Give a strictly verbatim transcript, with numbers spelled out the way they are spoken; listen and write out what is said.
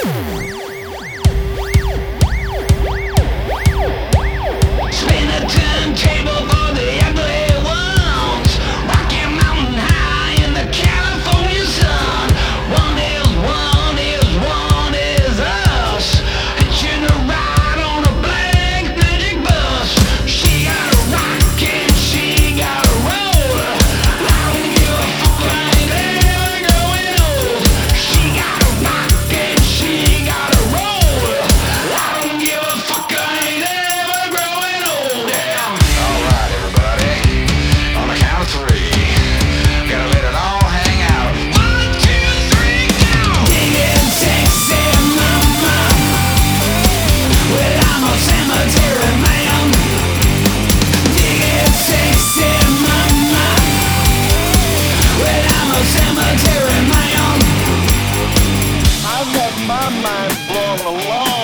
Spin a turntable for the ugly ones, rocking mountain high in the California sun. One is, one is, one is us, hitching a ride on a blank magic bus. She got a rock and she got a roll. I don't give a fuck, I ain't ever growing old. She got a rock and she got a roll. I don't give a fuck, I ain't ever growing old. Yeah. Alright everybody, on the count of three, gotta let it all hang out. One, two, three, go! Dig it, sexy mama. Well, I'm a cemetery man. Dig it, sexy mama. Well, I'm a cemetery man. I've had my mind blown a long